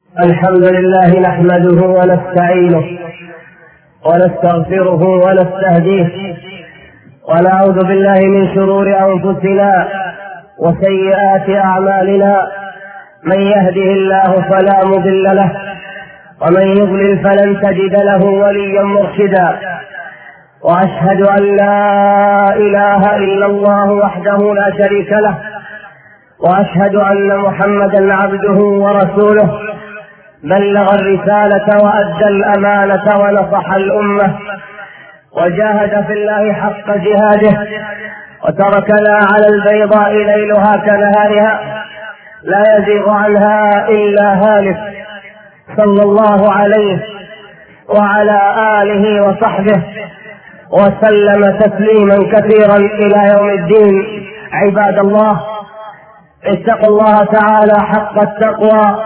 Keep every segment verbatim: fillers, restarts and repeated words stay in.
الحمد لله نحمده ونستعينه ونستغفره ونستهديه ونعوذ بالله من شرور أنفسنا وسيئات أعمالنا. من يهده الله فلا مضل له ومن يضلل فلن تجد له وليا مرشدا. وأشهد أن لا إله إلا الله وحده لا شريك له وأشهد أن محمدا عبده ورسوله بلغ الرسالة وأدى الأمانة ونصح الأمة وجاهد في الله حق جهاده وتركنا على البيضاء ليلها كنهارها لا يزيغ عنها إلا هالك، صلى الله عليه وعلى آله وصحبه وسلم تسليما كثيرا إلى يوم الدين. عباد الله، اتقوا الله تعالى حق التقوى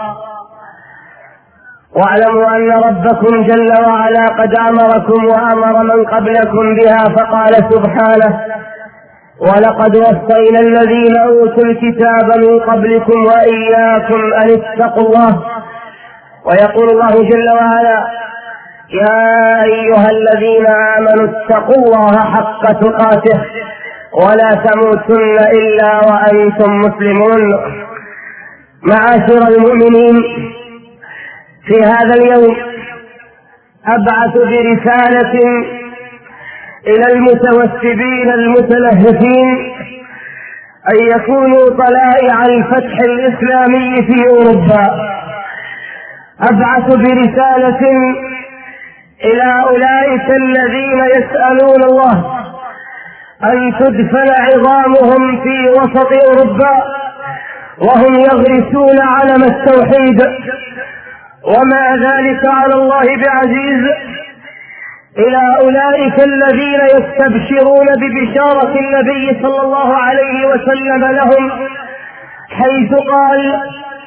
واعلموا أن ربكم جل وعلا قد أمركم وأمر من قبلكم بها، فقال سبحانه: ولقد وصينا الذين أوتوا الكتاب من قبلكم وإياكم أن اتقوا الله. ويقول الله جل وعلا: يا أيها الذين آمنوا اتقوا الله حق تقاته ولا تموتن إلا وأنتم مسلمون. معاشر المؤمنين، في هذا اليوم أبعث برسالة إلى المتوسبين المتلهفين أن يكونوا طلائع الفتح الإسلامي في أوروبا. أبعث برسالة إلى أولئك الذين يسألون الله أن تدفن عظامهم في وسط أوروبا وهم يغرسون علم التوحيد، وما ذلك على الله بعزيز. إلى أولئك الذين يستبشرون ببشارة النبي صلى الله عليه وسلم لهم، حيث قال: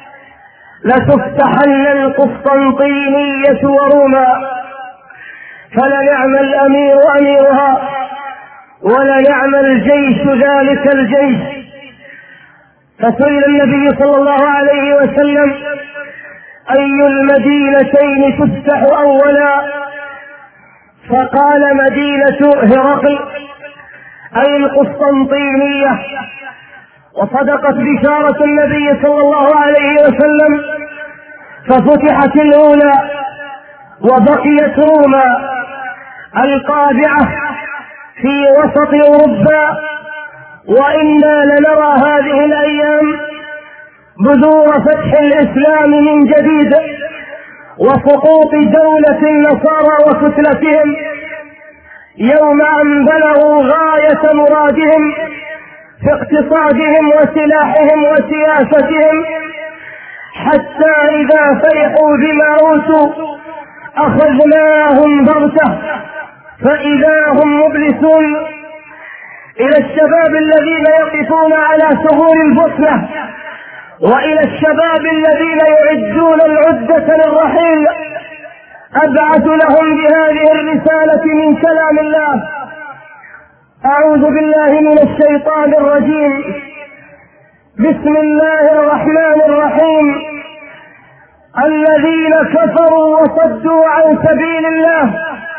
لتفتحن القسطنطينية وروما، فلنعم الأمير أميرها ولنعم الجيش ذلك الجيش. فسئل النبي صلى الله عليه وسلم: أي المدينتين تفتح أولا؟ فقال: مدينة هرقل، أي القسطنطينية. وصدقت بشارة النبي صلى الله عليه وسلم، ففتحت الأولى وبقيت روما القابعة في وسط أوروبا. وإنا لنرى هذه الأيام بذور فتح الإسلام من جديد وسقوط دولة النصارى وكتلتهم يوم أن بلغوا غاية مرادهم في اقتصادهم وسلاحهم وسياستهم، حتى إذا فرحوا بما أوتوا أخذناهم بغتة فإذا هم مبلسون. إلى الشباب الذين يقفون على ثغور البوسنة، وإلى الشباب الذين يعدون العدة للرحيل، أبعث لهم بهذه الرسالة من كلام الله. أعوذ بالله من الشيطان الرجيم. بسم الله الرحمن الرحيم. الذين كفروا وصدوا عن سبيل الله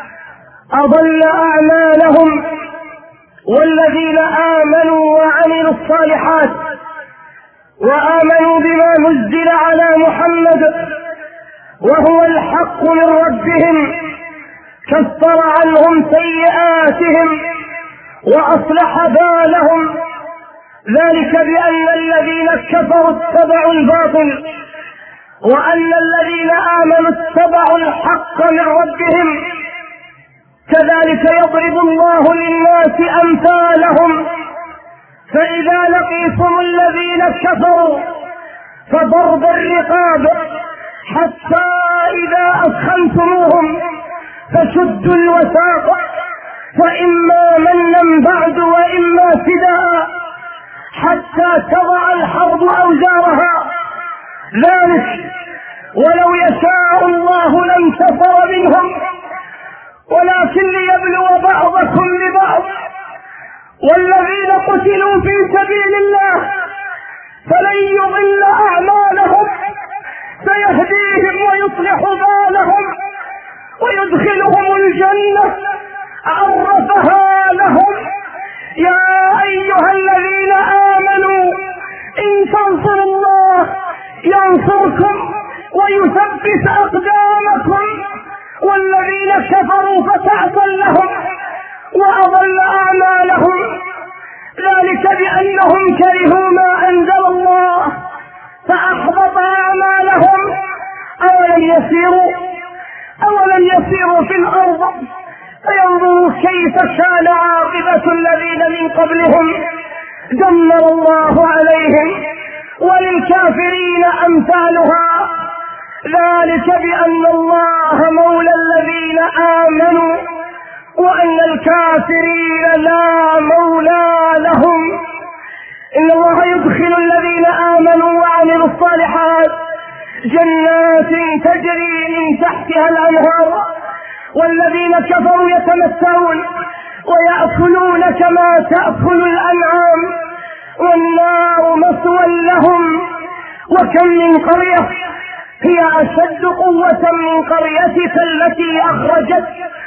أضل أعمالهم، والذين آمنوا وعملوا الصالحات وآمنوا بما نزل على محمد وهو الحق من ربهم كفر عنهم سيئاتهم وأصلح بالهم، ذلك بأن الذين كفروا اتبعوا الباطل وأن الذين آمنوا اتبعوا الحق من ربهم. كذلك يضرب الله للناس أمثالهم، فإذا لقيتم الذين كفروا فضرب الرقاب حتى إذا أثخنتموهم فشدوا الوثاق، فإما منا بعد وإما فداء حتى تضع الحرب أوزارها. ذلك ولو يشاء الله لانتصر منهم، ولكن ليبلو بعضكم ببعض. والذين قتلوا في سبيل الله فلن يضل أعمالهم، سيهديهم ويصلح بالهم ويدخلهم الجنة عرفها لهم. يا أيها الذين آمنوا إن تنصروا الله ينصركم ويثبت أقدامكم، والذين كفروا فتعسا لهم وأضل أعمالهم، ذلك بأنهم كرهوا ما أنزل الله فأحبط أعمالهم. أولم يسيروا أولم يسيروا في الأرض فينظروا كيف كان عاقبة الذين من قبلهم دمر الله عليهم وللكافرين أمثالها، ذلك بأن الله مولى الذين آمنوا وأن الكافرين لا مولى لهم. إن الله يدخل الذين آمنوا وعملوا الصالحات جنات تجري من تحتها الأنهار، والذين كفروا يتمتعون ويأكلون كما تأكل الأنعام والنار مثوى لهم. وكم من قرية هي أشد قوة من قريتك التي أخرجت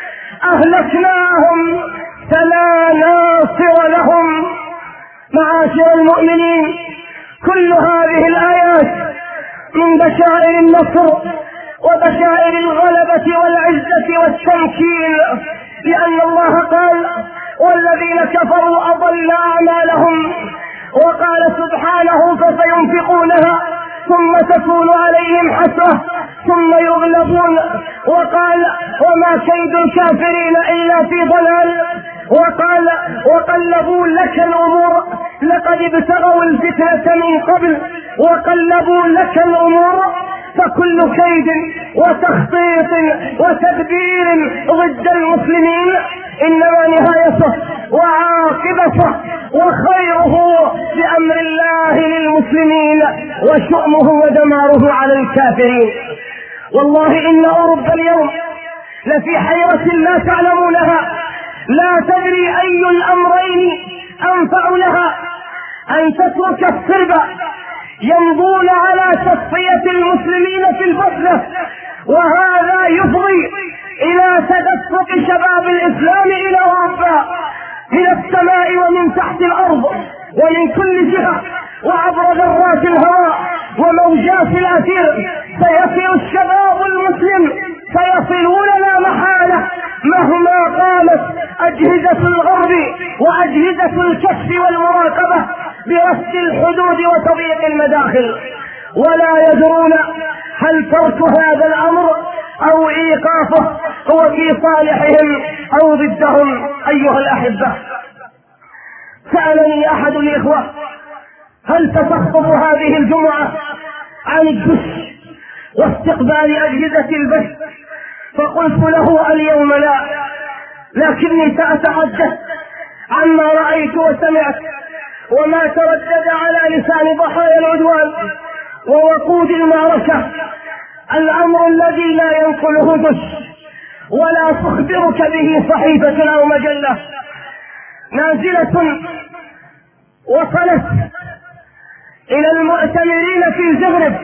أهلكناهم فلا ناصر لهم. معاشر المؤمنين، كل هذه الآيات من بشائر النصر وبشائر الغلبة والعزة والتمكين، لأن الله قال والذين كفروا أضل أعمالهم، وقال سبحانه فسينفقونها ثم تكون عليهم حسرة ثم يغلبون، وقال وما كيد الكافرين إلا في ضلال، وقال وقلبوا لك الأمور لقد ابتغوا الفتنة من قبل وقلبوا لك الأمور، فكل كيد وتخطيط وتدبير ضد المسلمين إنما نهايته وعاقبته وخيره بأمر الله للمسلمين وشؤمه ودماره على الكافرين. والله إن أوروبا اليوم لفي حيرة لا تعلمونها، لا تدري أي الأمرين أنفع لها، أن تترك الصرب يمضون على تصفية المسلمين في البطلة، وهذا يفضي إلى تدفق شباب الإسلام إلى أوروبا من السماء ومن تحت الأرض ومن كل جهة وعبر ذرات الهواء وموجات الأثير. سيصل الشباب المسلم، سيصلون لا محالة مهما قامت أجهزة الغرب وأجهزة الكشف والمراقبة برصد الحدود وتضييق المداخل، ولا يدرون هل ترك هذا الأمر أو إيقافه هو في صالحهم أو ضدهم. أيها الأحبة، سألني أحد الإخوة هل ستخطب هذه الجمعة عن الدش واستقبال أجهزة البث؟ فقلت له اليوم لا، لكني سأتحدث عما رأيت وسمعت وما تردد على لسان ضحايا العدوان ووقود المعركة. الأمر الذي لا ينقله دش ولا تخبرك به صحيفة أو مجلة، نازلة وصلت إلى المؤتمرين في زغرب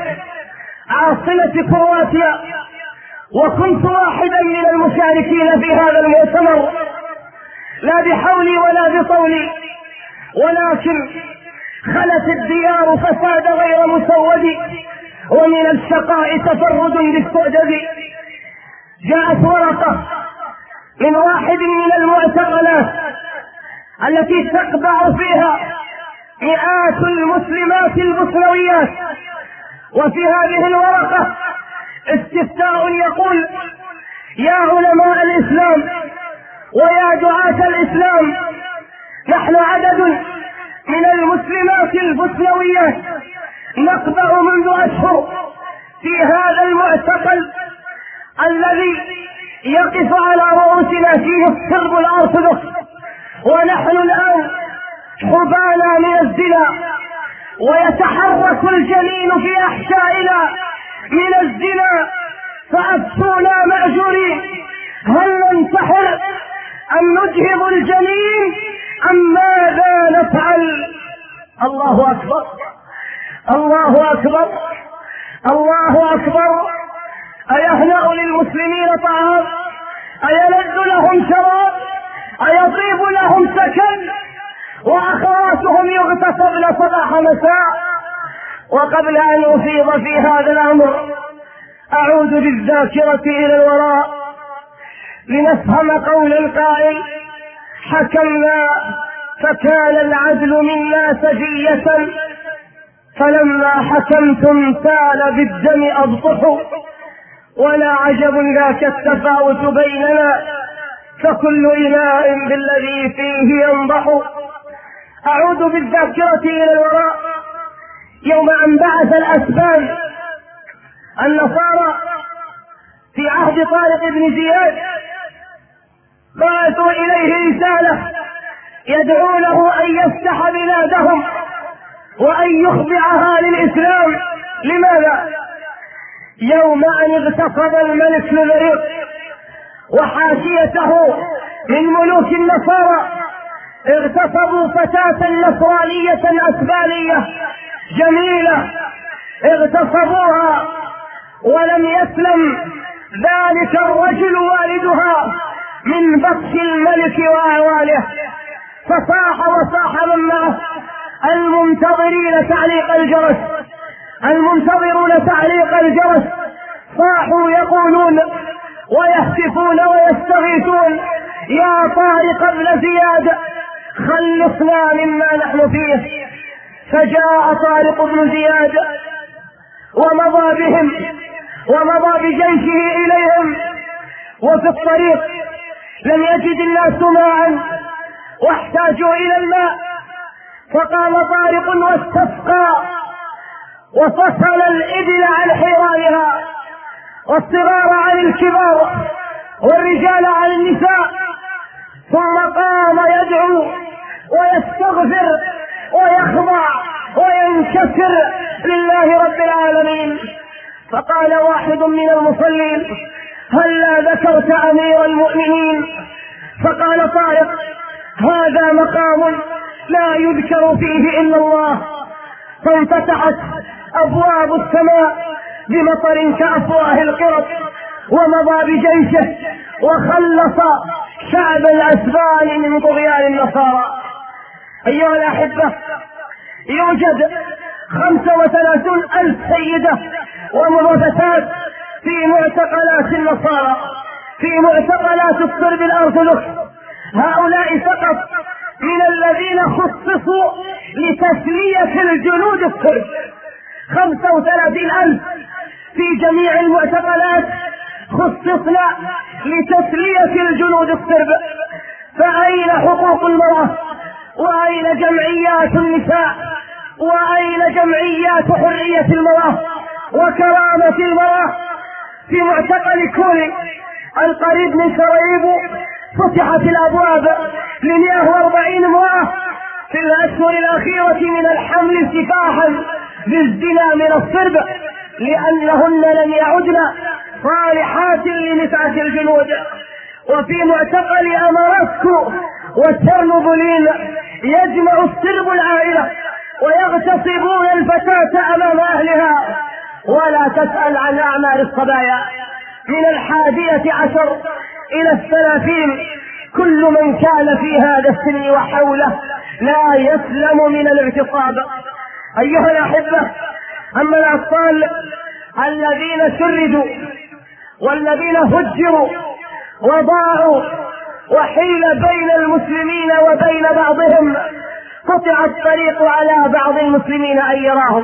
عاصمة كرواتيا، وكنت واحدا من المشاركين في هذا المؤتمر، لا بحولي ولا بطولي، ولكن خلت الديار فساد غير مسود، ومن الشقاء تفرد بالسؤدد. جاءت ورقة من واحد من المعتقلات التي تقبع فيها مئات المسلمات البوسنويات، وفي هذه الورقة استفتاء يقول: يا علماء الإسلام ويا دعاة الإسلام، نحن عدد من المسلمات البوسنويات نقبع منذ أشهر في هذا المعتقل الذي يقف على رؤوسنا فيه الصرب الأرثوذكس، ونحن الآن حبانا من الزنا، ويتحرك الجنين في أحشائنا من الزنا، فأفتونا مأجورين، هل ننتحر أم نجهض الجنين أم ماذا نفعل؟ الله أكبر، الله أكبر. الله أكبر. أيهنأ للمسلمين طعام؟ أيلذ لهم شراب؟ أيطيب لهم سكن؟ وأخواتهم يغتصبن صباح مساء. وقبل أن أفيض في هذا الأمر أعود بالذاكرة إلى الوراء لنفهم قول القائل: حكمنا فكان العدل منا سجية، فلما حكمتم سال بالدم أبطح، ولا عجب ذاك التفاوت بيننا، فكل إناء بالذي فيه ينضح. أعود بالذاكرة إلى الوراء يوم أن بعث الأسبان النصارى في عهد طارق بن زياد، بعثوا إليه رسالة يدعونه أن يفتح بلادهم وأن يخضعها للإسلام. لماذا؟ يوم أن اغتصب الملك لذريق وحاشيته من ملوك النصارى، اغتصبوا فتاة نصرانية أسبانية جميلة، اغتصبوها ولم يسلم ذلك الرجل والدها من بطش الملك وأعوانه، فصاح وصاح من معه المنتظرين تعليق الجرس، المنتظرون تعليق الجرس صاحوا يقولون ويهتفون ويستغيثون: يا طارق بن زياد خلصنا مما نحن فيه. فجاء طارق بن زياد ومضى بهم ومضى بجيشه إليهم، وفي الطريق لم يجد الناس ماء واحتاجوا إلى الماء، فقام طارق واستسقى وفصل الإبل عن حيوانها والصغار عن الكبار والرجال عن النساء، ثم قام يدعو ويستغفر ويخضع وينكسر لله رب العالمين. فقال واحد من المصلين: هلا ذكرت أمير المؤمنين؟ فقال طارق: هذا مقام لا يذكر فيه إلا الله. فانفتحت أبواب السماء بمطر كأفواه القرب، ومضى بجيشه وخلص شعب الأسبان من طغيان النصارى. أيها الأحبة، يوجد خمسة وثلاثون ألف سيدة ومرتفات في معتقلات النصارى، في معتقلات الصرب الأرثوذكس. هؤلاء فقط من الذين خصصوا لتسلية الجنود الصرب، خمسة وثلاثين ألف في جميع المعتقلات خصصنا لتسلية الجنود الصرب. فأين حقوق المرأة؟ وأين جمعيات النساء؟ وأين جمعيات حرية المرأة وكرامة المرأة؟ في معتقل كولي القريب من سراييفو فتحت الأبواب لمئة وأربعين امرأة في الأشهر الأخيرة من الحمل سفاحا بالزنا من الصرب، لأنهن لم يعدن صالحات لنفعة الجنود. وفي معتقل أماراتكو والترنوبولين يجمع الصرب العائلة ويغتصبون الفتاة أمام أهلها، ولا تسأل عن أعمال الصبايا. من الحادية عشر إلى الثلاثين كل من كان في هذا السن وحوله لا يسلم من الاغتصاب. أيها الأحبة، أما الأطفال الذين شردوا والذين هجروا وضاعوا وحيل بين المسلمين وبين بعضهم، قطع الطريق على بعض المسلمين أن يراهم.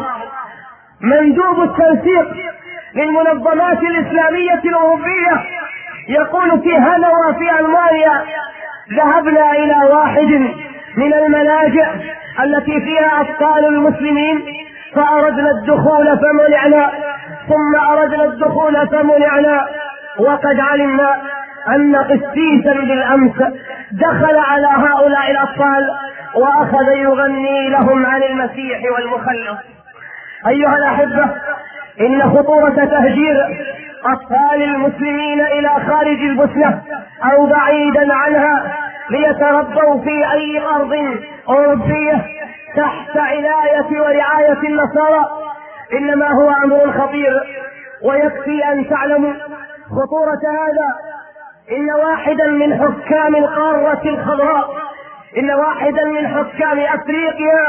مندوب التنسيق للمنظمات الإسلامية الأوروبية يقول في هانوفر في ألمانيا: ذهبنا إلى واحد من الملاجئ التي فيها أطفال المسلمين فأردنا الدخول فمنعنا، ثم أردنا الدخول فمنعنا، وقد علمنا أن قسيسا بالأمس دخل على هؤلاء الأطفال وأخذ يغني لهم عن المسيح والمخلص. أيها الأحبة، إن خطورة تهجير أطفال المسلمين إلى خارج البوسنة أو بعيدا عنها ليتربوا في أي أرض أوروبية تحت عناية ورعاية النصارى إنما هو أمر خطير، ويكفي أن تعلموا خطورة هذا. إن واحدا من حكام القارة الخضراء، إن واحدا من حكام أفريقيا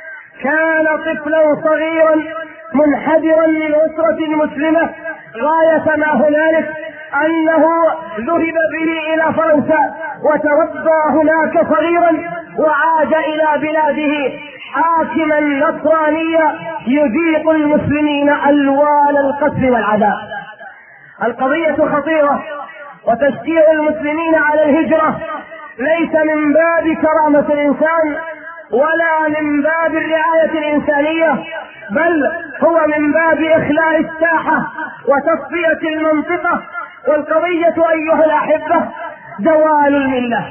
كان طفلا صغيرا منحدرا للأسرة المسلمة، غاية ما هنالك أنه ذهب به إلى فرنسا وتربى هناك صغيرا، وعاد إلى بلاده حاكما نصرانيا يذيق المسلمين ألوان القتل والعذاب. القضية خطيرة، وتشجيع المسلمين على الهجرة ليس من باب كرامة الإنسان ولا من باب الرعاية الإنسانية، بل هو من باب إخلاء الساحة وتصفية المنطقة. والقضية أيها الأحبة زوال الملة،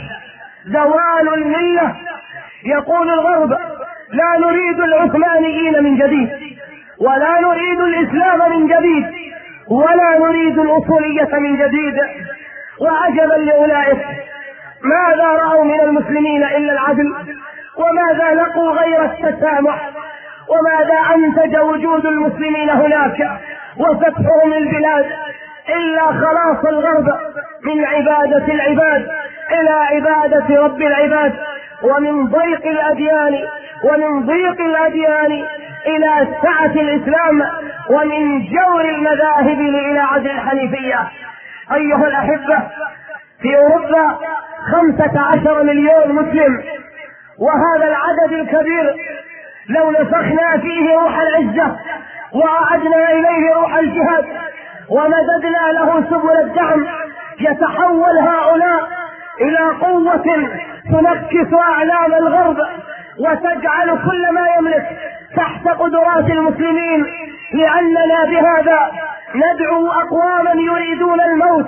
زوال الملة. يقول الغرب: لا نريد العثمانيين من جديد، ولا نريد الإسلام من جديد، ولا نريد الأصولية من جديد. وعجبا لأولئك، ماذا رأوا من المسلمين إلا العدل؟ وماذا لقوا غير التسامح؟ وماذا أنتج وجود المسلمين هناك وفتحهم البلاد إلا خلاص الغرب من عبادة العباد إلى عبادة رب العباد، ومن ضيق الأديان ومن ضيق الأديان إلى سعة الإسلام، ومن جور المذاهب إلى عدل الحنيفية. أيها الأحبة، في أوروبا خمسة عشر مليون مسلم، وهذا العدد الكبير لو نفخنا فيه روح العزة وأعدنا إليه روح الجهاد ومددنا له سبل الدعم، يتحول هؤلاء إلى قوة تنكس أعلام الغرب وتجعل كل ما يملك تحت قدرات المسلمين، لأننا بهذا ندعو أقواما يريدون الموت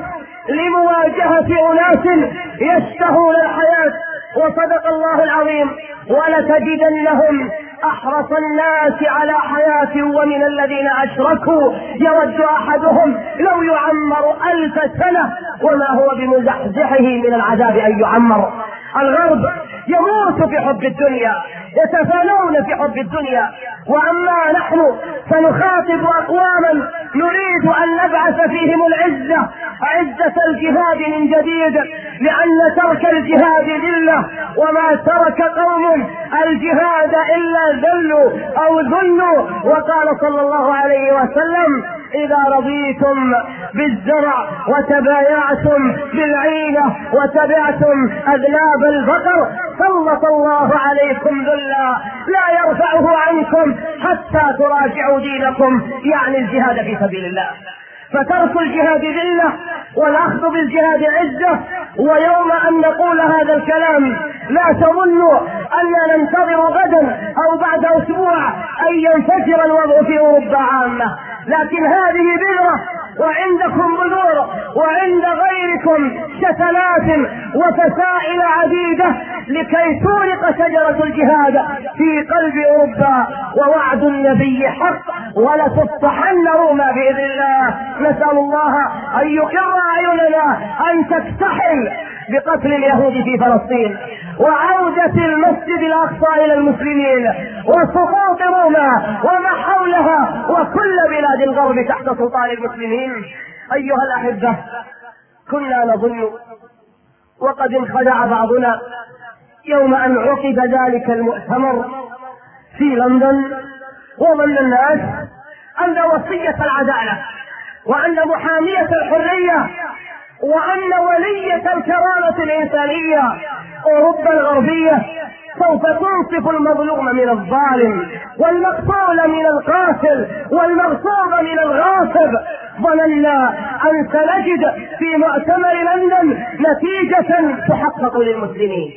لمواجهة أناس يشتهون الحياة. وصدق الله العظيم: ولتجدنهم أحرص الناس على حياة ومن الذين أشركوا يود أحدهم لو يعمر ألف سنة وما هو بمزحزحه من العذاب أن يعمر. الغرب يموت في حب الدنيا، يتفانون في حب الدنيا، وأما نحن سنخاطب أقواما نريد أن نبعث فيهم العزة، عزة الجهاد من جديد، لأن ترك الجهاد ذلة، وما ترك قوم الجهاد إلا ذلوا أو ذلوا. وقال صلى الله عليه وسلم: إذا رضيتم بالزرع وتبايعتم بالعينة وتبعتم أذناب البقر سلط الله عليكم ذلا لا يرفعه عنكم حتى تراجعوا دينكم، يعني الجهاد في سبيل الله. فترك الجهاد ذلة والأخذ بالجهاد عزة. ويوم أن نقول هذا الكلام لا تظنوا أننا ننتظر غدا أو بعد أسبوع أن ينفجر الوضع في أوروبا عامة، لكن هذه بذرة، وعندكم بذور، وعند غيركم شتلات وفسائل عديدة لكي تورق شجرة الجهاد في قلب أوروبا. ووعد النبي حق، ولتصطحن روما بإذن الله. نسأل الله أن يقر أعيننا أن تكتحل بقتل اليهود في فلسطين، وعودة المسجد الأقصى إلى المسلمين، وسقوط روما وما حولها وكل بلاد الغرب تحت سلطان المسلمين. أيها الأحبة، كنا نظن وقد انخدع بعضنا يوم أن عقد ذلك المؤتمر في لندن، وظن الناس أن وصية العدالة وأن محامية الحرية وأن ولية الكرامة الإنسانية أوروبا الغربية سوف تنصف المظلوم من الظالم، والمقتول من القاتل، والمغصوب من الغاصب. ظننا أن سنجد في مؤتمر لندن نتيجة تحقق للمسلمين،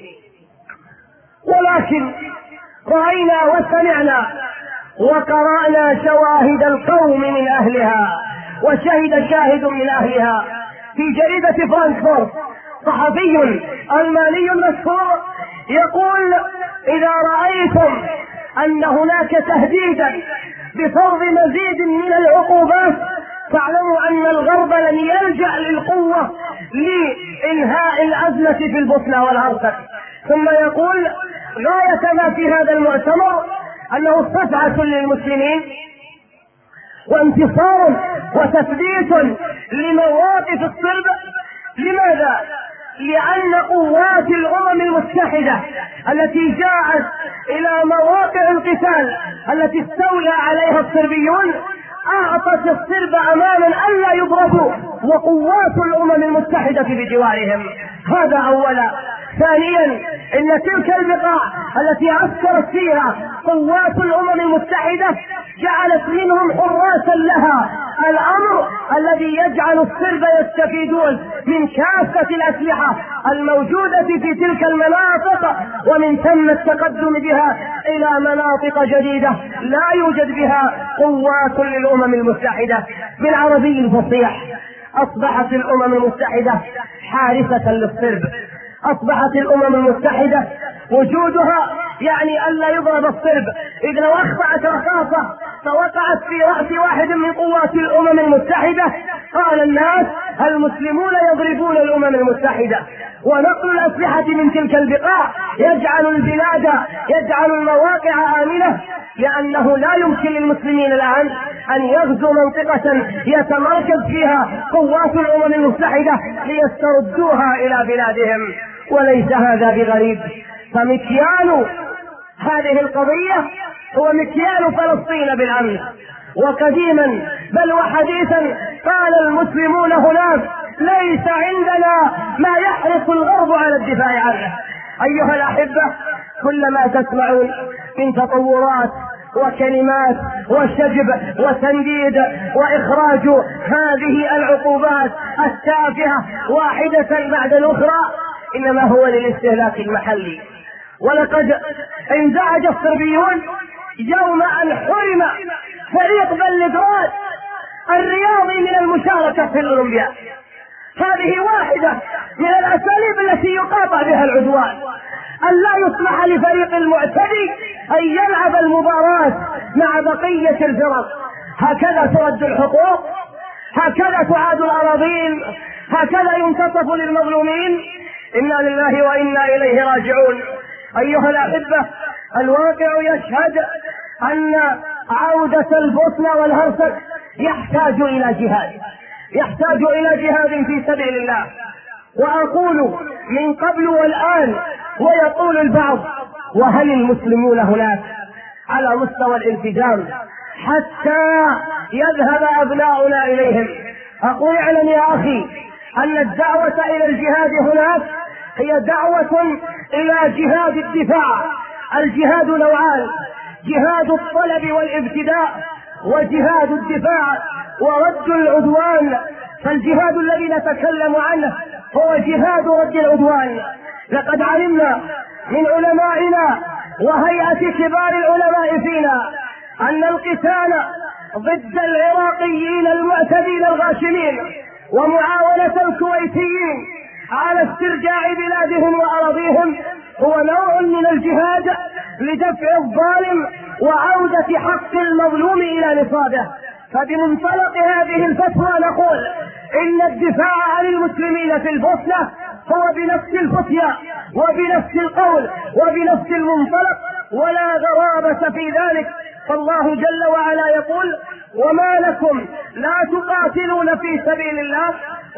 ولكن رأينا وسمعنا وقرأنا شواهد القوم من أهلها، وشهد شاهد من أهلها في جريدة فرانكفورت صحفي ألماني مشهور يقول: إذا رأيتم أن هناك تهديدا بفرض مزيد من العقوبات فاعلموا أن الغرب لن يلجأ للقوة لإنهاء الأزمة في البوسنة والهرسك. ثم يقول: غاية ما في هذا المؤتمر أنه صفعة للمسلمين وانتصار وتثبيت لمواقف الصلب. لماذا؟ لأن قوات الأمم المتحدة التي جاءت إلى مواقع القتال التي استولى عليها الصربيون أعطت الصرب أماما ألا يضربوا، وقوات الأمم المتحدة بجوارهم. هذا أولا. ثانيا، إن تلك البقاع التي عسكرت فيها قوات الأمم المتحدة جعلت منهم حراسا لها، الأمر الذي يجعل الصرب يستفيدون من كافة الأسلحة الموجودة في تلك المناطق، ومن ثم التقدم بها إلى مناطق جديدة لا يوجد بها قوات للأمم المتحدة. بالعربي الفصيح، أصبحت الأمم المتحدة حارسة للصرب، أصبحت الأمم المتحدة وجودها يعني ألا يضرب الصرب. إذ لو أخطأت رصاصة فوقعت في رأس واحد من قوات الأمم المتحدة قال الناس المسلمون يضربون الأمم المتحدة. ونقل الأسلحة من تلك البقاع يجعل البلاد يجعل المواقع آمنة، لأنه لا يمكن للمسلمين الآن أن يغزوا منطقة يتمركز فيها قوات الأمم المتحدة ليستردوها إلى بلادهم، وليس هذا بغريب. فمكيال هذه القضية هو مكيال فلسطين بالأمس، وقديما بل وحديثا قال المسلمون هناك ليس عندنا ما يحرص الغرب على الدفاع عنه. أيها الأحبة، كلما تسمعون من تطورات وكلمات وشجب وتنديد وإخراج هذه العقوبات التافهة واحدة بعد الأخرى إنما هو للاستهلاك المحلي. ولقد انزعج الصربيون يوم أن حرم فريق بلغراد الرياضي من المشاركة في الأولمبياد. هذه واحدة من الأساليب التي يقاطع بها العدوان، أن لا يسمح لفريق المعتدي أن يلعب المباراة مع بقية الفرق. هكذا ترد الحقوق، هكذا تعاد الأراضين، هكذا ينتصف للمظلومين. إنا لله وإنا إليه راجعون. أيها الأحبة، الواقع يشهد أن عودة البوسنة والهرسك يحتاج إلى جهاد، يحتاج إلى جهاد في سبيل الله. وأقول من قبل والآن، ويقول البعض وهل المسلمون هناك على مستوى الالتزام حتى يذهب أبناؤنا إليهم؟ أقول اعلم يا أخي أن الدعوة إلى الجهاد هناك هي دعوة إلى جهاد الدفاع. الجهاد نوعان: جهاد الطلب والابتداء، وجهاد الدفاع ورد العدوان. فالجهاد الذي نتكلم عنه هو جهاد رد العدوان. لقد علمنا من علمائنا وهيئة كبار العلماء فينا أن القتال ضد العراقيين المعتدين الغاشمين ومعاونة الكويتيين على استرجاع بلادهم وأراضيهم هو نوع من الجهاد لدفع الظالم وعودة حق المظلوم إلى نصابه. فبمنطلق هذه الفتوى نقول إن الدفاع عن المسلمين في البوسنة هو بنفس الفتية وبنفس القول وبنفس المنطلق، ولا غرابة في ذلك. فالله جل وعلا يقول: وما لكم لا تقاتلون في سبيل الله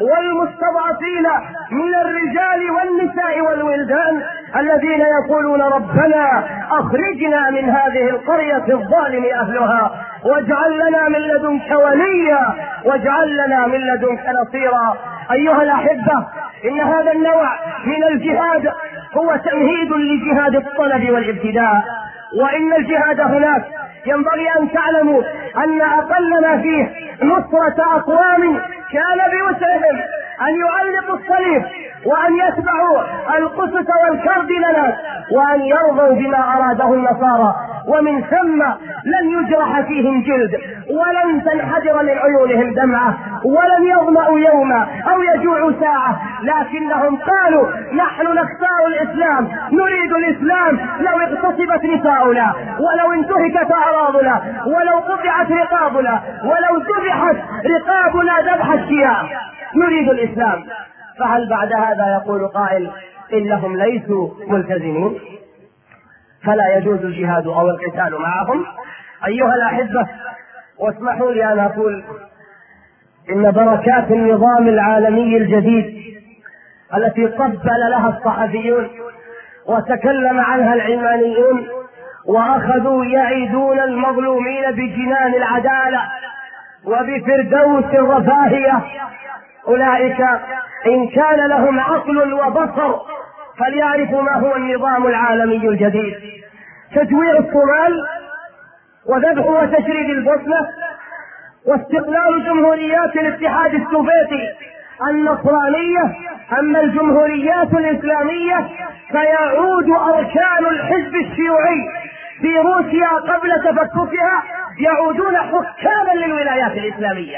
والمستضعفين من الرجال والنساء والولدان الذين يقولون ربنا أخرجنا من هذه القرية الظالم أهلها واجعل لنا من لدنك وليا واجعل لنا من لدنك نصيرا. أيها الأحبة، إن هذا النوع من الجهاد هو تمهيد لجهاد الطلب والابتداء. وإن الجهاد هناك ينبغي أن تعلموا أن أقل ما فيه نصرة أقوام كان بوسعهم أن يعلقوا الصليب وأن يتبعوا القسط والكردنات وأن يرضوا بما أراده النصارى، ومن ثم لن يجرح فيهم جلد ولن تنحدر من عيونهم دمعة ولن يظمأوا يوما أو يجوعوا ساعة، لكنهم قالوا: نحن نختار الإسلام، نريد الإسلام لو اغتصبت نساؤنا، ولو انتهكت أعراضنا، ولو قطعت رقابنا، ولو ذبحت رقابنا ذبح الشياه، نريد الإسلام. فهل بعد هذا يقول قائل إنهم ليسوا ملتزمين فلا يجوز الجهاد أو القتال معهم؟ أيها الأحبة، واسمحوا لي أن أقول إن بركات النظام العالمي الجديد التي قبل لها الصحفيون وتكلم عنها العلمانيون وأخذوا يعيدون المظلومين بجنان العدالة وبفردوس الرفاهية، أولئك إن كان لهم عقل وبصر فليعرفوا ما هو النظام العالمي الجديد: تجويع الصومال وذبح وتشريد البوسنة واستقلال جمهوريات الاتحاد السوفيتي النصرانية. أما الجمهوريات الإسلامية فيعود أركان الحزب الشيوعي في روسيا قبل تفككها يعودون حكاما للولايات الإسلامية.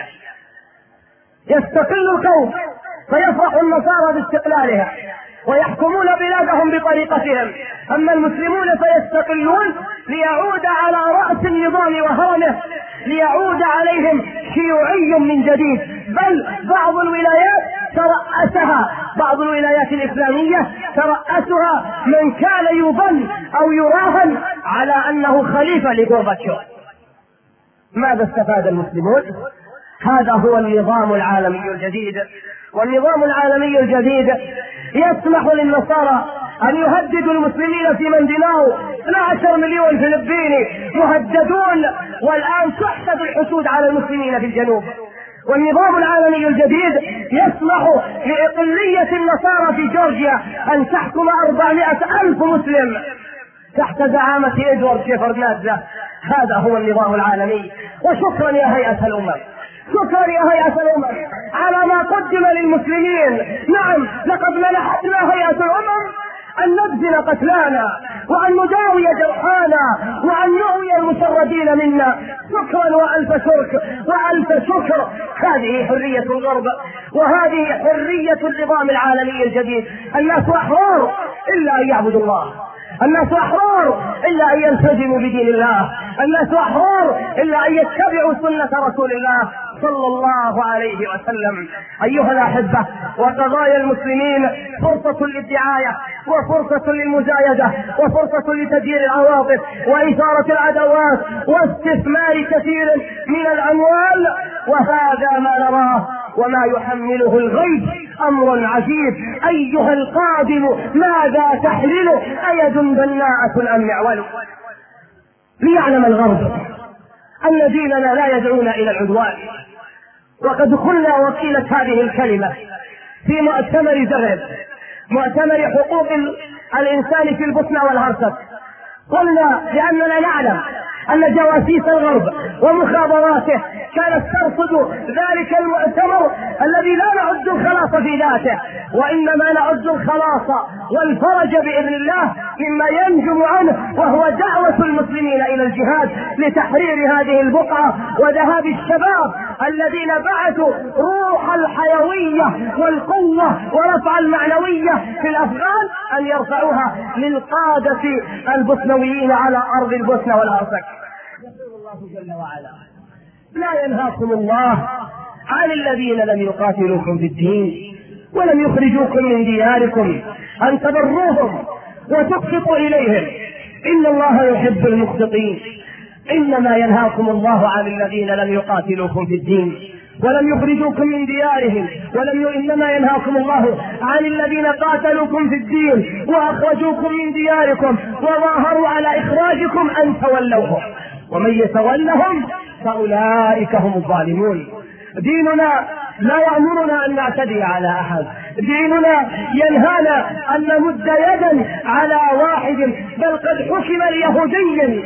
يستقل القوم فيفرح النصارى باستقلالها ويحكمون بلادهم بطريقتهم، أما المسلمون فيستقلون ليعود على رأس النظام وهرمه، ليعود عليهم شيوعي من جديد. بل بعض الولايات ترأسها بعض الولايات الإسلامية ترأسها من كان يظن أو يراهن على أنه خليفة لغورباتشوف. ماذا استفاد المسلمون؟ هذا هو النظام العالمي الجديد. والنظام العالمي الجديد يسمح للنصارى أن يهددوا المسلمين في منديناو. اثنا عشر مليون فلبيني مهددون، والآن تحسب الحشود على المسلمين في الجنوب. والنظام العالمي الجديد يسمح لإقلية النصارى في جورجيا أن تحكم أربعمائة ألف مسلم تحت زعامة إدوارد شيفردنادزا. هذا هو النظام العالمي. وشكرا يا هيئة الأمم، شكرا يا هيئة الأمم على ما قدم للمسلمين. نعم، لقد منحتنا هيئة الأمم أن نبذل قتلانا وأن نداوي جرحانا وأن نؤوي المشردين منا. شكرا وألف شكر وألف شكر. هذه حرية الغرب وهذه حرية النظام العالمي الجديد. الناس أحرار إلا أن يعبدوا الله، الناس أحرار إلا أن يلتزموا بدين الله، الناس أحرار إلا أن يتبعوا سنة رسول الله صلى الله عليه وسلم. أيها الأحبة، وقضايا المسلمين فرصة للدعاية وفرصة للمزايدة وفرصة لتدير العواطف وإثارة العداوات واستثمار كثير من الأموال، وهذا ما نراه وما يحمله الغيب أمر عجيب. أيها القادم ماذا تحمل؟ أيد بناءة أم معول؟ ليعلم الغرب أن ديننا لا يدعونا إلى العدوان. وقد قلنا وقيلت هذه الكلمة في مؤتمر زغرب، مؤتمر حقوق الإنسان في البوسنة والهرسك. قلنا لأننا نعلم أن جواسيس الغرب ومخابراته كانت ترصد ذلك المؤتمر الذي لا نعد الخلاص في ذاته، وإنما نعد الخلاص والفرج بإذن الله مما ينجم عنه، وهو دعوة المسلمين إلى الجهاد لتحرير هذه البقعة وذهاب الشباب الذين بعثوا روح الحيوية والقوة ورفع المعنوية في الأفغان أن يرفعوها للقادة البوسنويين على أرض البوسنة والهرسك. يقول الله جل وعلا: لا ينهاكم الله عن الذين لم يقاتلوكم في الدين ولم يخرجوكم من دياركم أن تبروهم وتقسطوا إليهم إن الله يحب المقسطين. إنما ينهاكم الله عن الذين لم يقاتلوكم في الدين ولم يخرجوكم من ديارهم ولم ي... إنما ينهاكم الله عن الذين قاتلوكم في الدين وأخرجوكم من دياركم وظاهروا على إخراجكم أن تولوهم ومن يتولهم فأولئك هم الظالمون. ديننا لا يأمرنا أن نعتدي على أحد، ديننا ينهانا أن نمد يدا على واحد، بل قد حكم اليهودي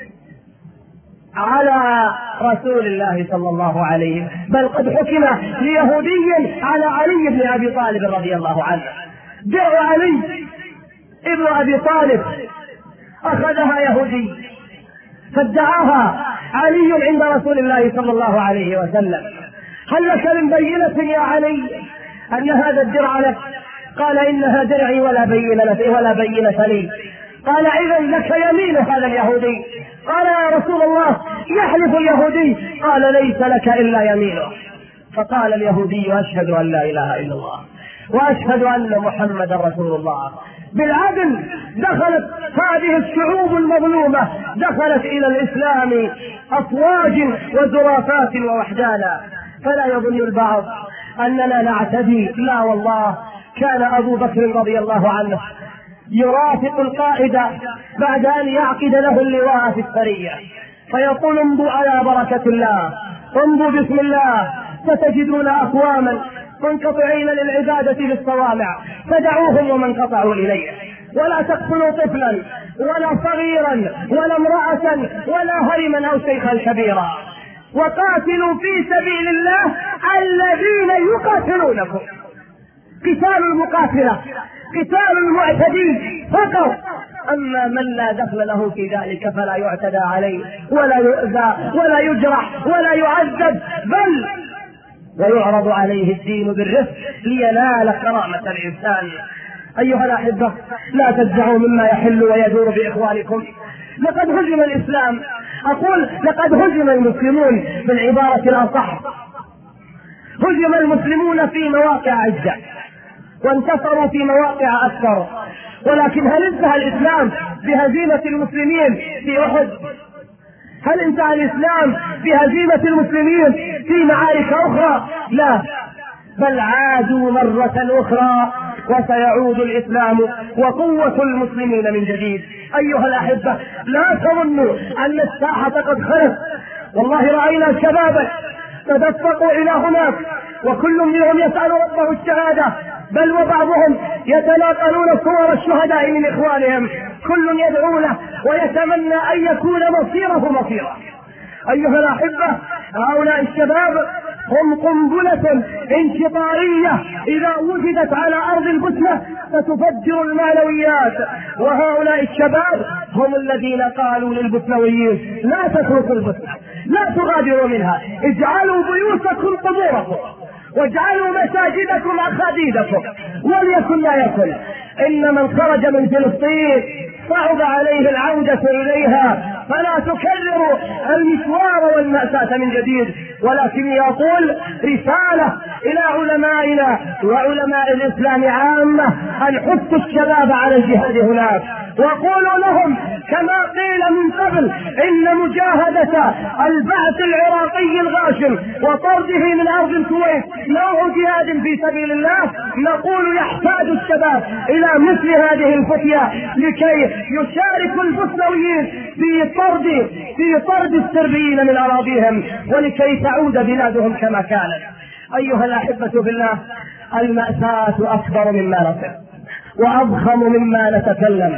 على رسول الله صلى الله عليه وسلم، بل قد حكم ليهودي على علي بن أبي طالب رضي الله عنه. جاء علي ابن أبي طالب أخذها يهودي فادعاها علي عند رسول الله صلى الله عليه وسلم. هل لك من بينة يا علي أن هذا الدرع لك؟ قال: إنها درعي ولا بينة لك ولا بينة لي. قال: إذا لك يمين هذا اليهودي. قال: يا رسول الله يحلف اليهودي. قال: ليس لك إلا يمينه. فقال اليهودي: أشهد أن لا إله إلا الله وأشهد أن محمد رسول الله. بالعدل دخلت هذه الشعوب المظلومة دخلت إلى الإسلام أفواج وزرافات ووحدانا. فلا يظن البعض أننا نعتدي، لا والله. كان أبو بكر رضي الله عنه يرافق القائد بعد أن يعقد له اللواء في السرية فيقول: امضوا على بركة الله، امضوا بسم الله، ستجدون أقواما منقطعين للعبادة بالصوامع فدعوهم ومن قطعوا إليه، ولا تقتلوا طفلا ولا صغيرا ولا امرأة ولا هرما أو شيخا كبيرا، وقاتلوا في سبيل الله الذين يقاتلونكم. قتال المقاتلة، قتال المعتدين فقط. أما من لا دخل له في ذلك فلا يعتدى عليه ولا يؤذى ولا يجرح ولا يعذب، بل ويعرض عليه الدين بالرفق لينال كرامة الإنسان. أيها الأحبة، لا تجزعوا مما يحل ويدور بإخوانكم. لقد هزم الإسلام، أقول لقد هزم المسلمون بالعبارة الأصح. هزم المسلمون في مواقع عدة وانتصروا في مواقع أكثر، ولكن هل انتهى الإسلام بهزيمة المسلمين في أحد؟ هل انتهى الإسلام بهزيمة المسلمين في معارك أخرى؟ لا، بل عادوا مرة أخرى وسيعود الإسلام وقوة المسلمين من جديد. أيها الأحبة، لا تظنوا أن الساحة قد خلت، والله رأينا شبابا تدفقوا إلى هناك وكل منهم يسأل ربه الشهادة، بل وبعضهم يتناقلون صور الشهداء من إخوانهم، كل يدعو له ويتمنى أن يكون مصيره مصيره. أيها الأحبة، هؤلاء الشباب هم قنبلة انشطارية إذا وجدت على أرض البسمة ستفجر المعنويات، وهؤلاء الشباب هم الذين قالوا للبسمويين: لا تتركوا البسمة، لا تغادروا منها، اجعلوا بيوتكم قبوركم واجعلوا مساجدكم أخاديدكم، وليكن لا يكن. إن من خرج من فلسطين صعب عليه العودة إليها، فلا تكرروا المشوار والمأساة من جديد. ولكن يقول رسالة إلى علمائنا وعلماء الإسلام عامة أن حثوا الشباب على الجهاد هناك، وقولوا لهم كما قيل من قبل إن مجاهدة البعث العراقي الغاشم وطرده من أرض الكويت نوع جهاد في سبيل الله. نقول يحتاج الشباب إلى مثل هذه الفتية لكي يشاركوا البسمويين في طرد في طرد السربيين من أراضيهم ولكي تعود بلادهم كما كانت. أيها الأحبة بالله، المأساة أكبر مما نصف وأضخم مما نتكلم،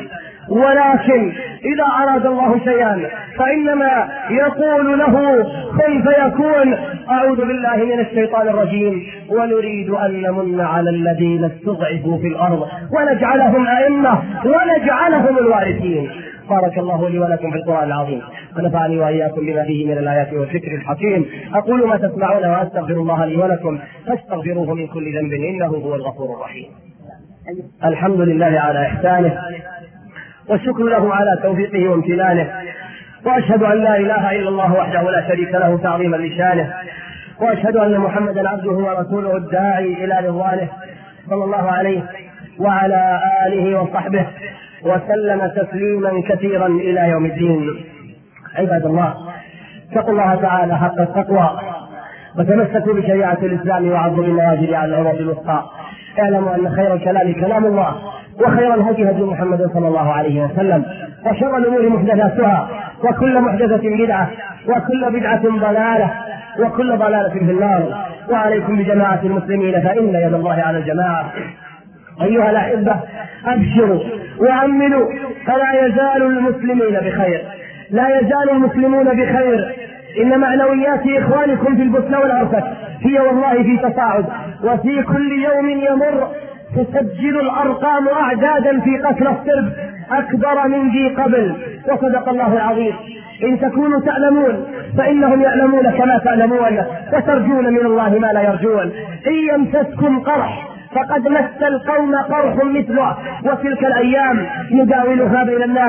ولكن إذا أراد الله شيئا فإنما يقول له كن فيكون. أعوذ بالله من الشيطان الرجيم. ونريد أن نمن على الذين استضعفوا في الأرض ونجعلهم أئمة ونجعلهم الوارثين. بارك الله لي ولكم في القرآن العظيم، ونفعني وإياكم بما فيه من الآيات والذكر الحكيم. أقول ما تسمعون وأستغفر الله لي ولكم فاستغفروه من كل ذنب إنه هو الغفور الرحيم. الحمد لله على إحسانه، والشكر له على توفيقه وامتنانه، وأشهد أن لا إله إلا الله وحده لا شريك له تعظيما لشانه، وأشهد أن محمدا عبده ورسوله الداعي إلى رضوانه صلى الله عليه وعلى آله وصحبه وسلم تسليما كثيرا إلى يوم الدين. عباد الله، اتقوا الله تعالى حق التقوى وتمسكوا بشريعة الإسلام وعضوا بالنواجذ على العروض الوثقى. اعلموا أن خير الكلام كلام الله، وخير الهدي هدي محمد صلى الله عليه وسلم، وشر الأمور محدثاتها، وكل محدثة بدعة، وكل بدعة ضلالة، وكل ضلالة في النار. وعليكم بجماعة المسلمين فإن يد الله على الجماعة. أيها الأحبة، أبشروا وأمنوا، فلا يزال المسلمين بخير، لا يزال المسلمون بخير. إن معنويات إخوانكم في البوسنة والهرسك هي والله في تصاعد، وفي كل يوم يمر تسجل الأرقام أعدادا في قتل السرب أكبر من ذي قبل. وصدق الله العظيم. إن تكونوا تعلمون فإنهم يعلمون كما تعلمون، وترجون من الله ما لا يرجون. إن يمسسكم قرح فقد مس القوم قرح مثله، وتلك الأيام نداولها بين الناس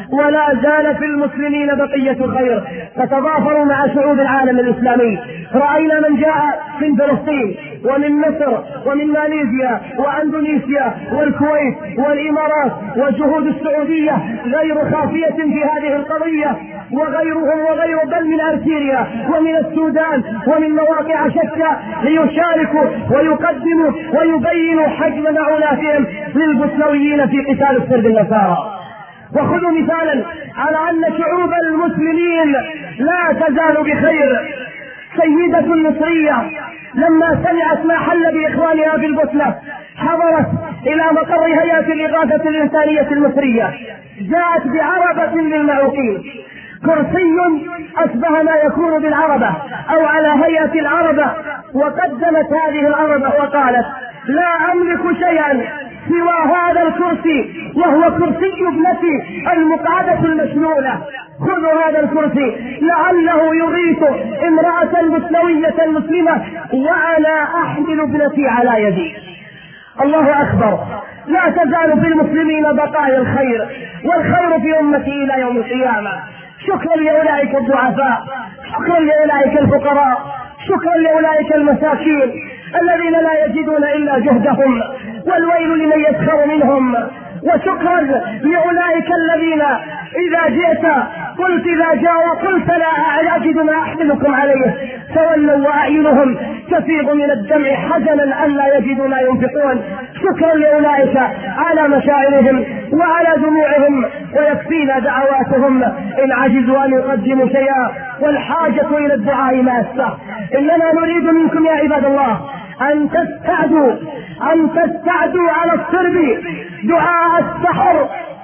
ولا زال في المسلمين بقية خير، فتضافروا مع شعوب العالم الإسلامي. رأينا من جاء من فلسطين ومن مصر ومن ماليزيا وأندونيسيا والكويت والإمارات، وجهود السعودية غير خافية في هذه القضية، وغيرهم وغير بل من أرسيريا ومن السودان ومن مواقع شتى ليشاركوا ويقدموا ويبينوا حجم معوناتهم للبوسنويين في قتال السرب النصارى. وخذوا مثالا على أن شعوب المسلمين لا تزال بخير. سيدة مصرية لما سمعت ما حل بإخوانها في البوسنة حضرت إلى مقر هيئة الإغاثة الإنسانية المصرية، جاءت بعربة للمعوقين، كرسي أشبه ما يكون بالعربة أو على هيئة العربة، وقدمت هذه العربة وقالت: لا أملك شيئا سوى هذا الكرسي، وهو كرسي ابنتي المقعدة المشلولة، خذوا هذا الكرسي لعله يغيث امرأة بوسنوية مسلمة وأنا أحمل ابنتي على يدي. الله أكبر. لا تزال في المسلمين بقايا الخير، والخير في أمتي إلى يوم القيامة. شكرا لأولئك الضعفاء، شكرا لأولئك الفقراء، شكرا لأولئك المساكين الذين لا يجدون إلا جهدهم، والويل لمن يسخر منهم. وشكرا لأولئك الذين إذا جئت قلت إذا جاء قلت لا أجد ما أحملكم عليه، تولوا وأعينهم تفيض من الدمع حزنا أن لا يجدوا ما ينفقون. شكرا لأولئك على مشاعرهم وعلى دموعهم، ويكفينا دعواتهم إن عجزوا أن يقدموا شيئا، والحاجة إلى الدعاء ماسة. إننا نريد منكم يا عباد الله أن تستعدوا أن تستعدوا على الصرب دعاء السحر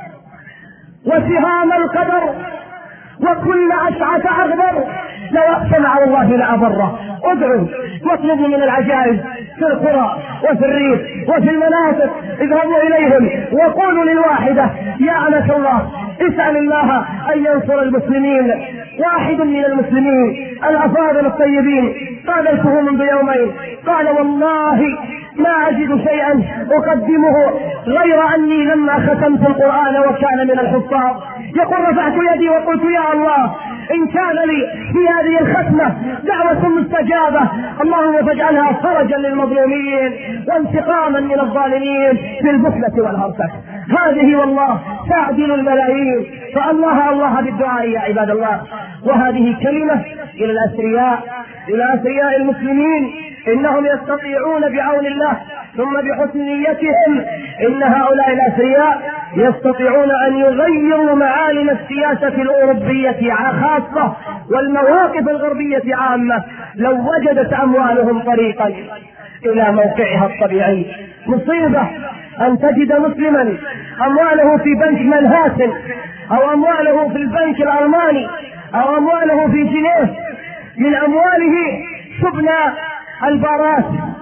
وسهام القدر وكل أشعث أغبر. لو أقسم على الله لأبره. ادعوا واطلبوا من العجائز في القرى وفي الريف وفي المناطق، اذهبوا إليهم وقولوا للواحدة: يا أمة الله اسأل الله أن ينصر المسلمين. واحد من المسلمين الأفاضل الطيبين قابلته منذ يومين، قال: والله ما أجد شيئا أقدمه غير أني لما ختمت القرآن وكان من الحفاظ، يقول: رفعت يدي وقلت: يا الله إن كان لي في هذه الختمة دعوة مستجابة اللهم فاجعلها فرجا للمظلومين وانتقاما من الظالمين في البخلة والهرسة. هذه والله تعدل الملايين، فالله الله بالدعاء يا عباد الله. وهذه كلمة إلى الأثرياء إلى أثرياء المسلمين، إنهم يستطيعون بعون الله ثم بحسن نيتهم، إن هؤلاء الأثرياء يستطيعون أن يغيروا معالم السياسة الأوروبية خاصة والمواقف الغربية عامة لو وجدت أموالهم طريقا إلى موقعها الطبيعي. مصيبة أن تجد مسلما أمواله في بنك منهاتن، أو أمواله في البنك الألماني، أو أمواله في جنيه، من أمواله تبنى البارات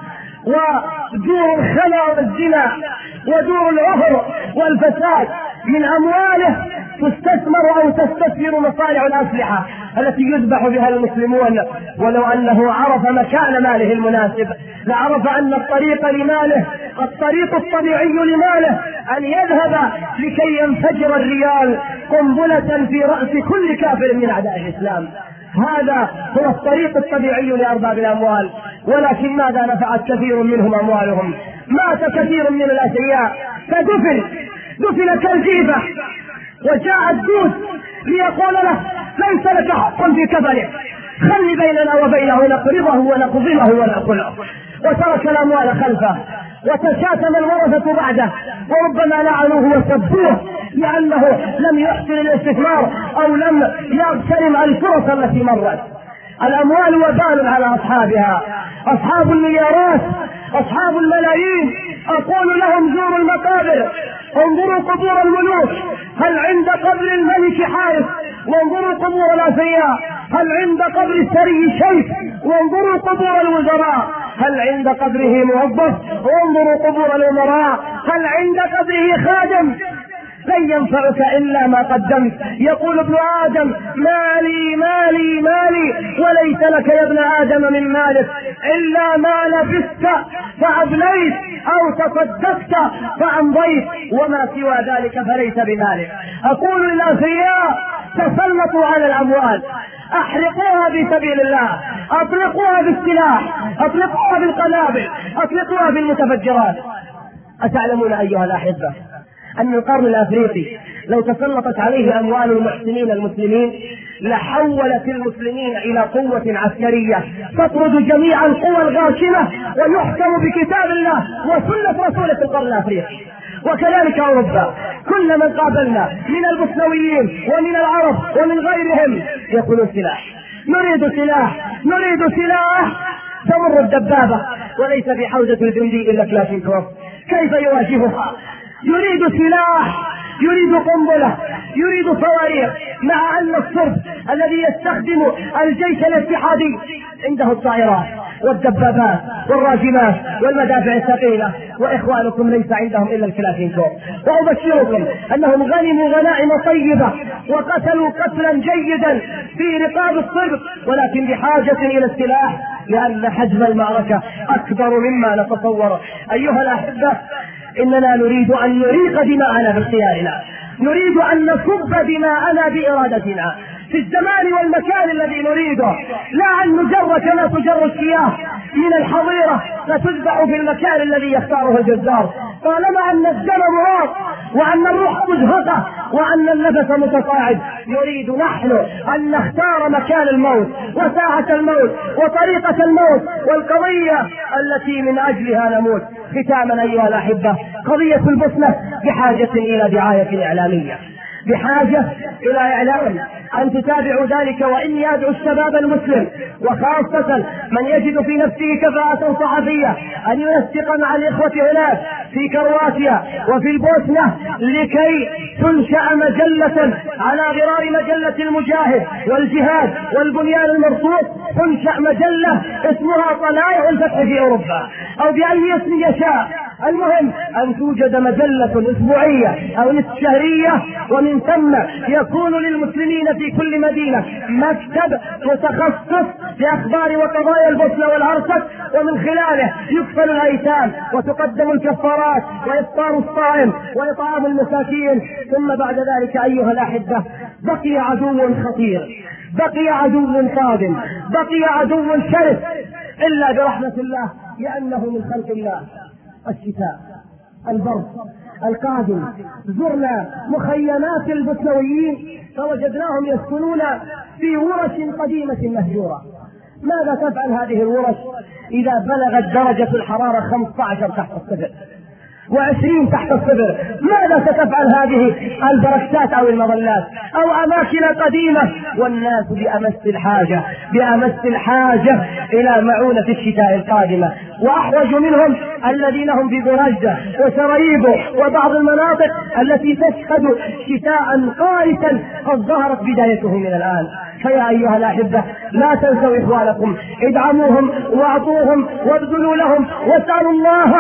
ودور الخلا والزنا ودور العهر والفساد، من أمواله تستثمر أو تستثمر مصانع الأسلحة التي يذبح بها المسلمون. ولو أنه عرف مكان ماله المناسب لعرف أن الطريق لماله، الطريق الطبيعي لماله أن يذهب لكي ينفجر الريال قنبلة في رأس كل كافر من أعداء الإسلام. هذا هو الطريق الطبيعي لأرباب الأموال. ولكن ماذا نفعت كثير منهم أموالهم؟ مات كثير من الأثرياء فدفن دفن كالجيفة، وجاء الدوس ليقول له: ليس لك حق في كفنه، خلي بيننا وبينه نقرضه ونقضمه ونأكله. وترك الأموال خلفه، وتشاتم الورثة بعده، وربما لعنوه وسبوه لأنه لم يحسن الاستثمار أو لم يغتنم الفرص التي مرت. الأموال وبال على أصحابها، أصحاب المليارات، أصحاب الملايين. أقول لهم: زوروا المقابر، انظروا قبور الملوك، هل عند قبر الملك حارس؟ وانظروا قبور الأثرياء، هل عند قبر الثري شيخ؟ وانظروا قبور الوزراء، هل عند قبره موظف؟ وانظروا قبور الأمراء، هل عند قبره خادم؟ لن ينفعك إلا ما قدمت. يقول ابن آدم: مالي مالي مالي، وليس لك يا ابن آدم من مالك إلا ما لبست فأبليت. أو تصدقت فأمضيت، وما سوى ذلك فليس بمالك. أقول للأثرياء تسلطوا على الأموال، احرقوها في سبيل الله، اطلقوها بالسلاح، اطلقوها بالقنابل، اطلقوها بالمتفجرات. أتعلمون أيها الأحبة أن القرن الأفريقي لو تسلطت عليه أموال المحسنين المسلمين لحولت المسلمين إلى قوة عسكرية تطرد جميع القوى الغاشمة ويحكم بكتاب الله وسنة رسوله في القرن الأفريقي. وكذلك أوروبا، كل من قابلنا من البوسنويين ومن العرب ومن غيرهم يقولون سلاح، نريد سلاح، نريد سلاح. تمر الدبابة وليس في حوزة الجندي إلا كلاشينكوف، كيف يواجهها؟ يريد سلاح، يريد قنبلة، يريد صواريخ، مع أن الصرب الذي يستخدم الجيش الاتحادي عنده الطائرات والدبابات والراجمات والمدافع الثقيلة، وإخوانكم ليس عندهم إلا الكلاشينكوف. وأبشركم أنهم غنموا غنائم طيبة وقتلوا قتلا جيدا في رقاب الصرب، ولكن بحاجة إلى السلاح لأن حجم المعركة أكبر مما نتصور. أيها الأحبة، إننا نريد أن نريق دماءنا باختيارنا، نريد أن نصب دماءنا بإرادتنا في الزمان والمكان الذي نريده، لا أن نجر كما تجر الشياه من الحظيرة فتذبح في المكان الذي يختاره الجزار. طالما أن الدم مراق وأن الروح مجهدة وأن النفس متصاعد، نريد نحن أن نختار مكان الموت وساعة الموت وطريقة الموت والقضية التي من أجلها نموت. ختاما أيها الأحبة، قضية البوسنة بحاجة إلى دعاية إعلامية، بحاجة إلى إعلام أن تتابعوا ذلك. وإني أدعو الشباب المسلم وخاصة من يجد في نفسه كفاءة صحفية أن ينسق مع الإخوة هناك في كرواتيا وفي البوسنة لكي تنشأ مجلة على غرار مجلة المجاهد والجهاد والبنيان المرصوص، تنشأ مجلة اسمها طلائع الفتح في أوروبا أو بأي اسم يشاء. المهم أن توجد مجلة أسبوعية أو نصف شهرية، ومن ثم يكون للمسلمين في كل مدينة مكتب متخصص بأخبار وقضايا البوسنة والهرسك، ومن خلاله يكفل الأيتام وتقدم الكفارات وإفطار الصائم وإطعام المساكين. ثم بعد ذلك أيها الأحبة بقي عدو خطير، بقي عدو قادم، بقي عدو شرس، إلا برحمة الله لأنه من خلق الله. الشتاء، البرد القادم. زرنا مخيمات البوسنويين فوجدناهم يسكنون في ورش قديمة مهجورة. ماذا تفعل هذه الورش إذا بلغت درجة الحرارة خمسة عشر تحت الصفر وعشرين تحت الصفر؟ ماذا ستفعل هذه البركات أو المظلات أو أماكن قديمة والناس بأمس الحاجة بأمس الحاجة إلى معونة الشتاء القادمة؟ وأحوج منهم الذين هم في بورجة وسراييبو وبعض المناطق التي تشهد شتاء قارسا قد ظهرت بدايته من الآن. فيا أيها الأحبة، لا تنسوا إخوانكم، ادعموهم واعطوهم وابذلوا لهم واسألوا الله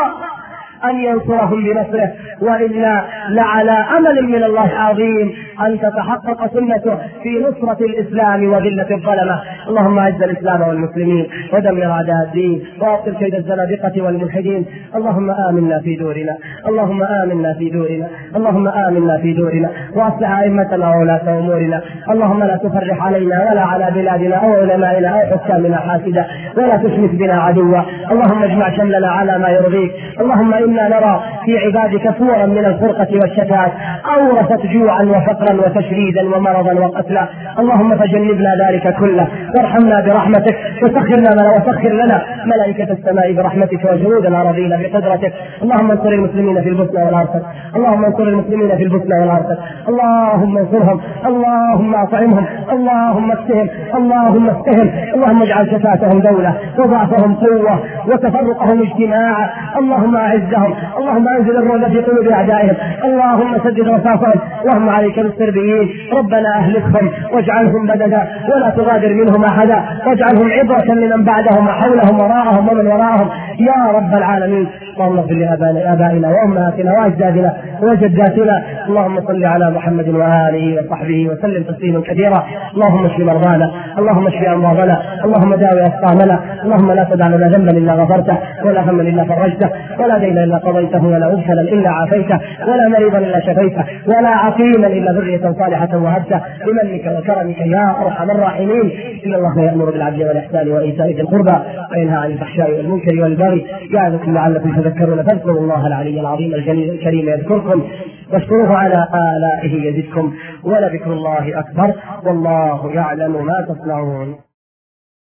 أن ينصرهم بنصره، وإلا لعلى أمل من الله عظيم أن تتحقق سنته في نصرة الإسلام وذلة الظلمة. اللهم أعز الإسلام والمسلمين ودمر أعداء الدين وأبطل كيد الزنادقة والملحدين. اللهم آمنا في دورنا، اللهم آمنا في دورنا، اللهم آمنا في دورنا، وأصلح أئمتنا وولاة أمورنا. اللهم لا تفرح علينا ولا على بلادنا أو علمائنا أو حكامنا حاسدا، ولا تشمت بنا عدوا. اللهم اجمع شملنا على ما يرضيك. اللهم إنا نرى في عبادك صورا من الفرقة والشتات أورثت جوعا وفقرا وتشريدا ومرضا وقتلا. اللهم فجنبنا ذلك كله، وارحمنا برحمتك، وسخرنا وسخر لنا ملائكة السماء برحمتك وجنود الأراضين بقدرتك. اللهم انصر المسلمين في البوسنة والهرسك، اللهم انصر المسلمين في البوسنة والهرسك، اللهم انصرهم، اللهم اطعمهم، اللهم اكسهم، اللهم اسقهم، اللهم اجعل شتاتهم دولة وضعفهم قوة وتفرقهم اجتماعا. اللهم اعزهم، اللهم وانزل الرعب في قلوب اعدائهم، اللهم سدد رصاصهم، اللهم عليك بالسربيين، ربنا اهلكهم واجعلهم بددا ولا تغادر منهم احدا، واجعلهم عبرة لمن بعدهم وحولهم وراءهم ومن وراءهم يا رب العالمين. اللهم اغفر لآبائنا وأمهاتنا وأجدادنا وجداتنا، اللهم صل على محمد وآله وصحبه وسلم تسليما كثيرا. اللهم اشف مرضانا، اللهم اشف أمراضنا، اللهم داوي أسقامنا، اللهم لا تدع لنا ذنبا إلا غفرته، ولا هما إلا فرجته، ولا دينا إلا قضيته، ولا مبتلا إلا عافيته، ولا مريضا إلا شفيته، ولا عقيما إلا ذرية صالحة وهبته، بمنك وكرمك يا أرحم الراحمين. إن الله يأمر بالعدل والإحسان وإيتاء ذي القربى وينهى عن الفحشاء والمنكر والبغي يعظكم لعلكم تذكرون، فاذكروا الله العلي العظيم الجليل الكريم يذكركم، واشكروه على آلائه يزدكم، ولذكر الله أكبر، والله يعلم ما تصنعون.